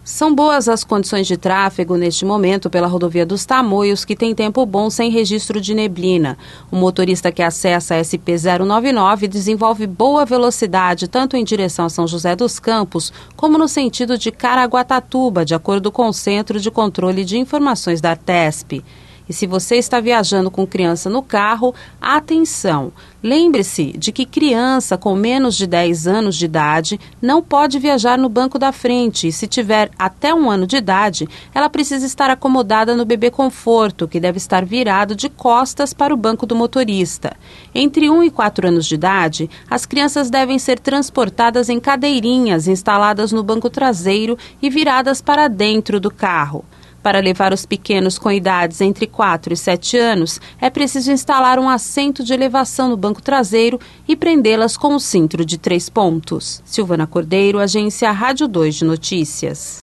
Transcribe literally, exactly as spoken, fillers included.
São boas as condições de tráfego neste momento pela rodovia dos Tamoios, que tem tempo bom sem registro de neblina. O motorista que acessa a S P zero nove nove desenvolve boa velocidade tanto em direção a São José dos Campos como no sentido de Caraguatatuba, de acordo com o Centro de Controle de Informações da Artesp. E se você está viajando com criança no carro, atenção! Lembre-se de que criança com menos de dez anos de idade não pode viajar no banco da frente e, se tiver até um ano de idade, ela precisa estar acomodada no bebê conforto, que deve estar virado de costas para o banco do motorista. Entre um e quatro anos de idade, as crianças devem ser transportadas em cadeirinhas instaladas no banco traseiro e viradas para dentro do carro. Para levar os pequenos com idades entre quatro e sete anos, é preciso instalar um assento de elevação no banco traseiro e prendê-las com um cinto de três pontos. Silvana Cordeiro, Agência Rádio dois de Notícias.